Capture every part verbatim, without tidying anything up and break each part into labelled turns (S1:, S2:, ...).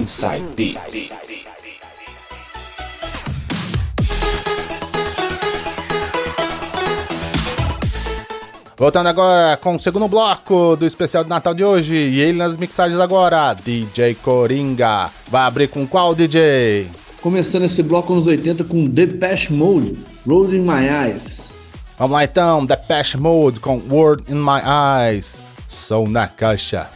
S1: Inside Beats.
S2: Voltando agora com o segundo bloco do especial de Natal de hoje. E ele nas mixagens agora, D J Coringa. Vai abrir com qual, D J?
S3: Começando esse bloco nos oitenta com Depeche Mode, Road in My Eyes.
S2: Vamos lá então, Depeche Mode com Word in My Eyes. Som na caixa.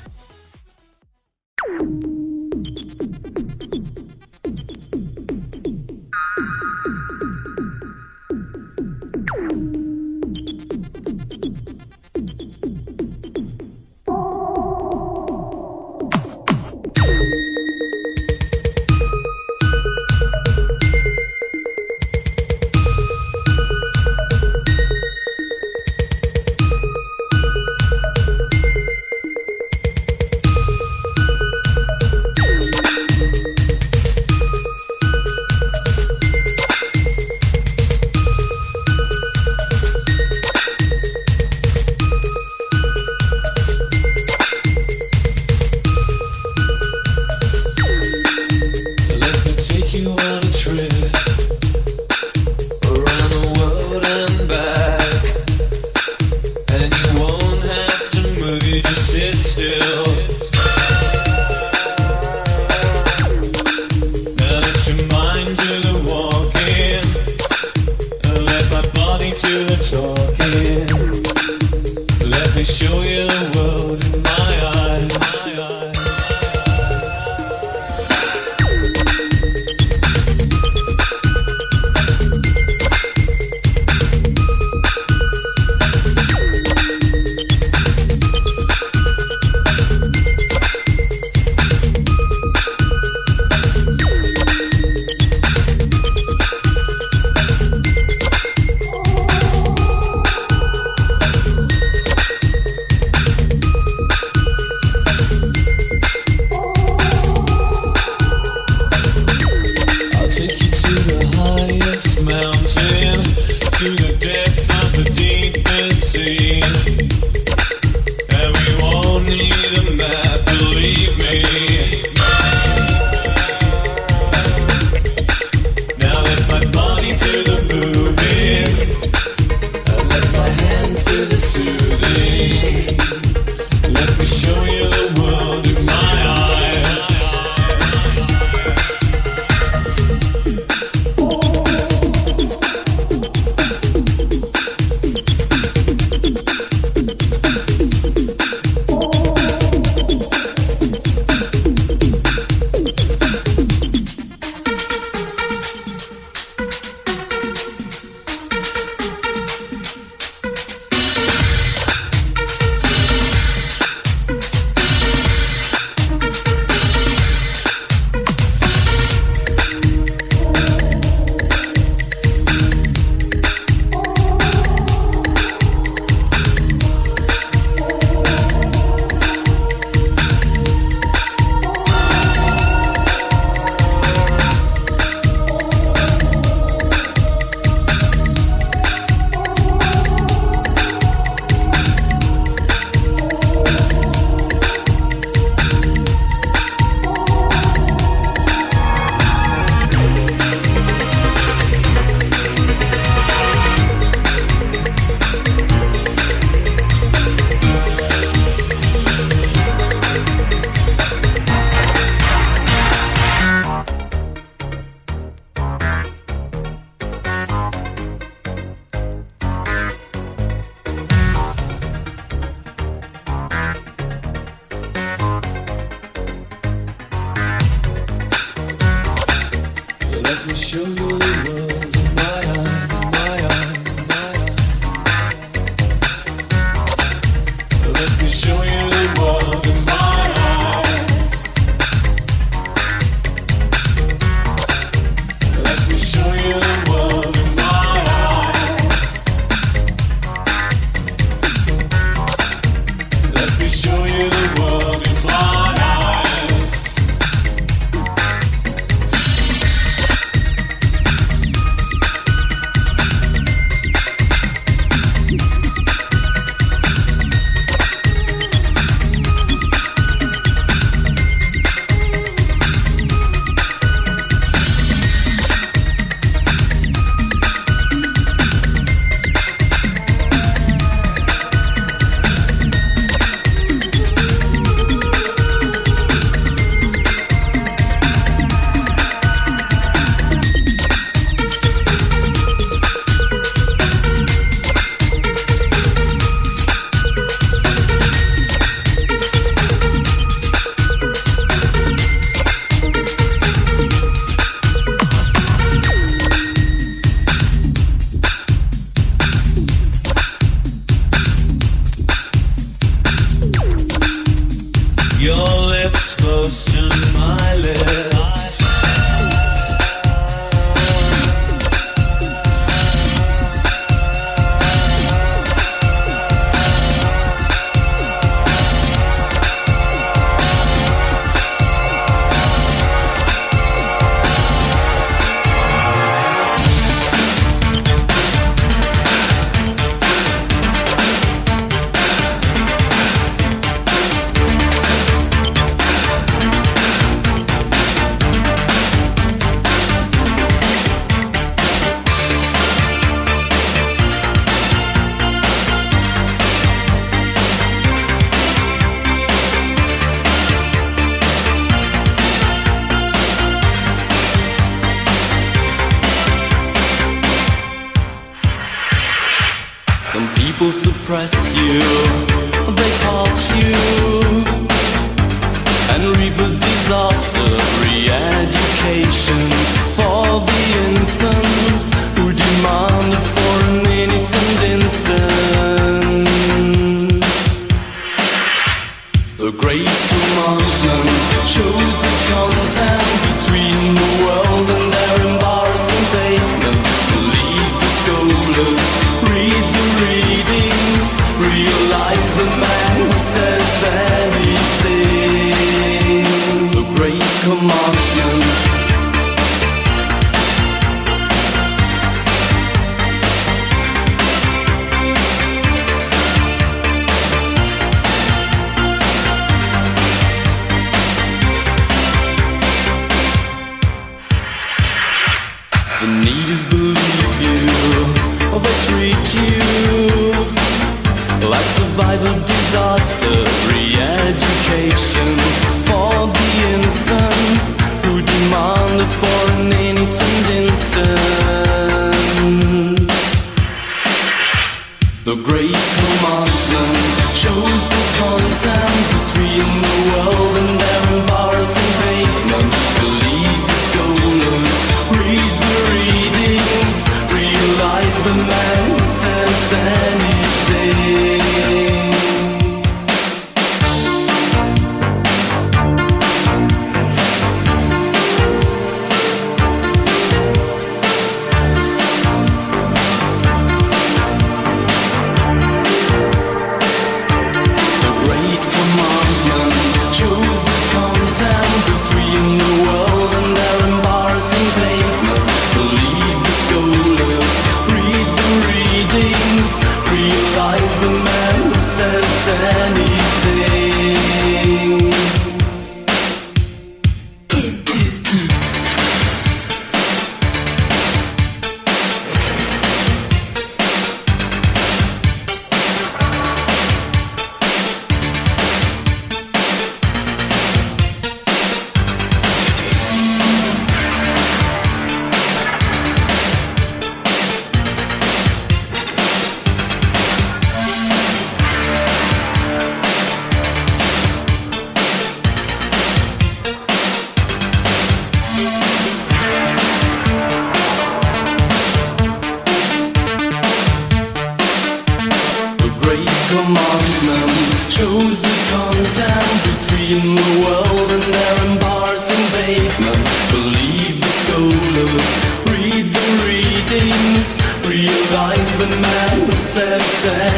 S1: People suppress you, they part you, and reap a disaster. Re-education for the infants who demanded for an innocent instant. The great commandment shows the content between the world and their embarrassing pavement. Believe the scholars, read the readings, realize the man who says anything. The great commandment. The need is believe you, or they treat you like survival disaster. Re-education for the infants who demanded for an innocent instant. The great commandment shows the content between the world and their embarrassing pavement. Believe the scholars, read the readings, realize the man who says anything. The great commandment shows the content between the world and their embarrassing pavement. Believe the scholars, read the readings, realize the man who says anything. The great commandment shows the content between the world and their embarrassing pavement. Believe the scholars, read the readings, realize the man who says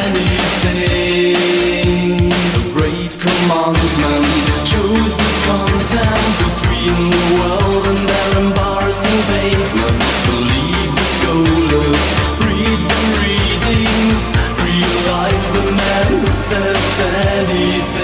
S1: anything. The great commandment shows the content between the world and their embarrassing pavement. Believe the scholars, read the readings, realize the man who says anything.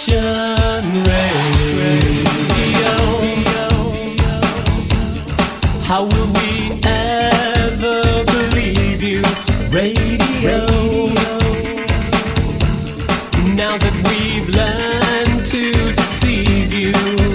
S1: Russian radio. How will we ever believe you, radio? Now that we've learned to deceive you.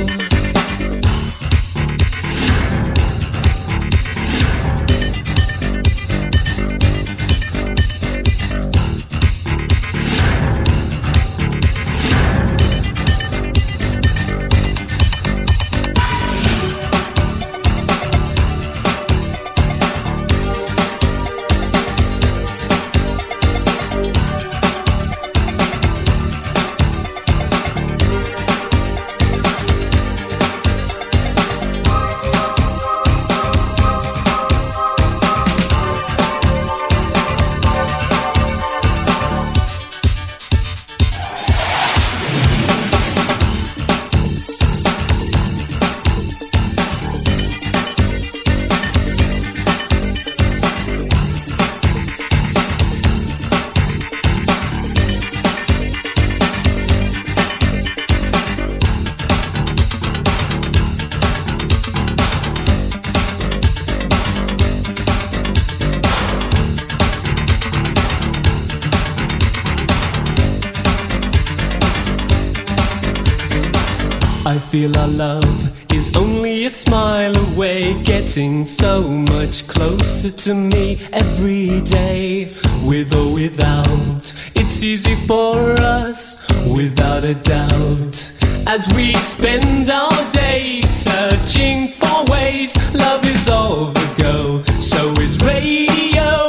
S1: I feel our love is only a smile away, getting so much closer to me every day. With or without, it's easy for us, without a doubt. As we spend our days searching for ways, love is all the go, so is radio.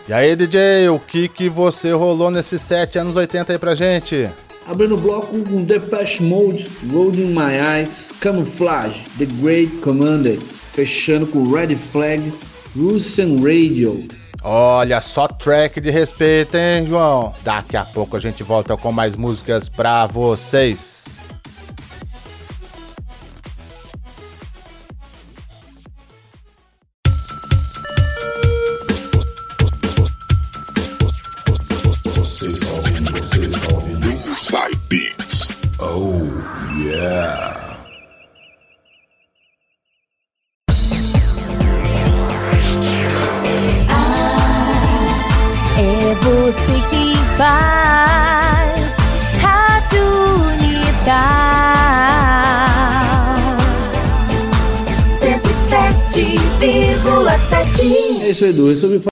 S2: E aí, D J, o que que você rolou nesses sete anos oitenta aí pra gente?
S3: Abrindo o bloco com Depeche Mode, Road in My Eyes, Camouflage, The Great Commander. Fechando com Red Flag, Russian Radio.
S2: Olha, só track de respeito, hein, João? Daqui a pouco a gente volta com mais músicas pra vocês.
S4: Side Beats.
S1: Oh, yeah.
S5: É você que faz Rádio Unidade cento e sete vírgula sete.
S3: É isso aí, Edu. Resolvi